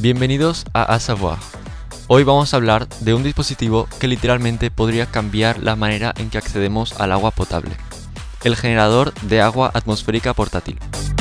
Bienvenidos a Savoir. Hoy vamos a hablar de un dispositivo que literalmente podría cambiar la manera en que accedemos al agua potable. El generador de agua atmosférica portátil.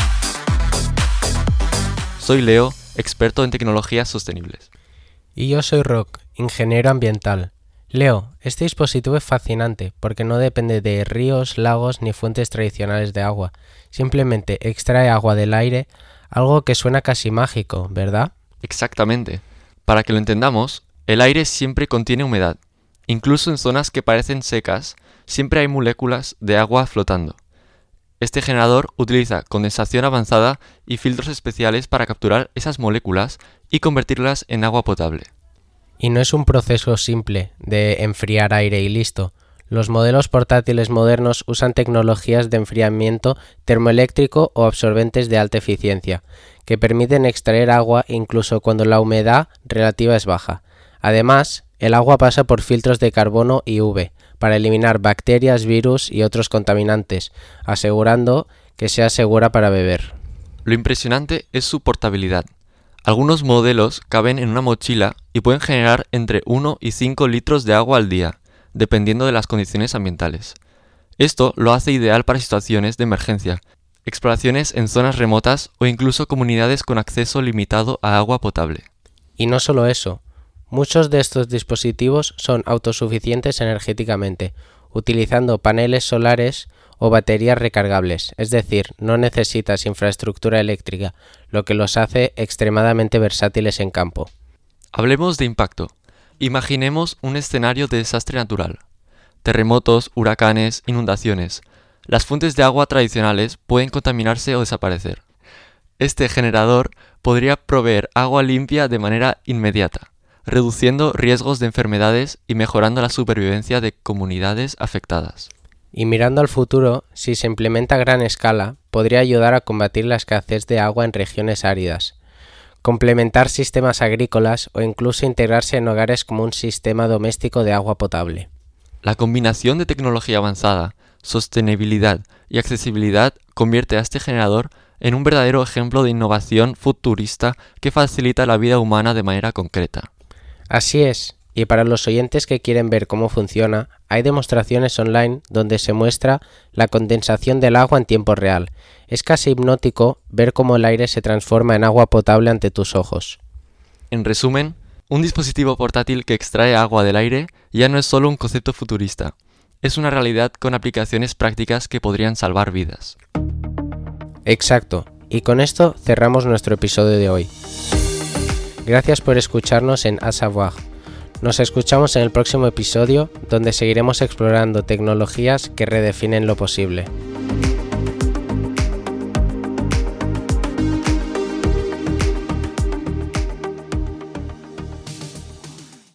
Soy Leo, experto en tecnologías sostenibles. Y yo soy Roc, ingeniero ambiental. Leo, este dispositivo es fascinante porque no depende de ríos, lagos ni fuentes tradicionales de agua. Simplemente extrae agua del aire, algo que suena casi mágico, ¿verdad? Exactamente. Para que lo entendamos, el aire siempre contiene humedad. Incluso en zonas que parecen secas, siempre hay moléculas de agua flotando. Este generador utiliza condensación avanzada y filtros especiales para capturar esas moléculas y convertirlas en agua potable. Y no es un proceso simple de enfriar aire y listo. Los modelos portátiles modernos usan tecnologías de enfriamiento termoeléctrico o absorbentes de alta eficiencia, que permiten extraer agua incluso cuando la humedad relativa es baja. Además, el agua pasa por filtros de carbono y UV para eliminar bacterias, virus y otros contaminantes, asegurando que sea segura para beber. Lo impresionante es su portabilidad. Algunos modelos caben en una mochila y pueden generar entre 1 y 5 litros de agua al día, dependiendo de las condiciones ambientales. Esto lo hace ideal para situaciones de emergencia, exploraciones en zonas remotas o incluso comunidades con acceso limitado a agua potable. Y no solo eso, muchos de estos dispositivos son autosuficientes energéticamente, utilizando paneles solares o baterías recargables, es decir, no necesitas infraestructura eléctrica, lo que los hace extremadamente versátiles en campo. Hablemos de impacto. Imaginemos un escenario de desastre natural. Terremotos, huracanes, inundaciones. Las fuentes de agua tradicionales pueden contaminarse o desaparecer. Este generador podría proveer agua limpia de manera inmediata, reduciendo riesgos de enfermedades y mejorando la supervivencia de comunidades afectadas. Y mirando al futuro, si se implementa a gran escala, podría ayudar a combatir la escasez de agua en regiones áridas, complementar sistemas agrícolas o incluso integrarse en hogares como un sistema doméstico de agua potable. La combinación de tecnología avanzada, sostenibilidad y accesibilidad convierte a este generador en un verdadero ejemplo de innovación futurista que facilita la vida humana de manera concreta. Así es, y para los oyentes que quieren ver cómo funciona, hay demostraciones online donde se muestra la condensación del agua en tiempo real. Es casi hipnótico ver cómo el aire se transforma en agua potable ante tus ojos. En resumen, un dispositivo portátil que extrae agua del aire ya no es solo un concepto futurista, es una realidad con aplicaciones prácticas que podrían salvar vidas. Exacto, y con esto cerramos nuestro episodio de hoy. Gracias por escucharnos en A Savoir. Nos escuchamos en el próximo episodio, donde seguiremos explorando tecnologías que redefinen lo posible.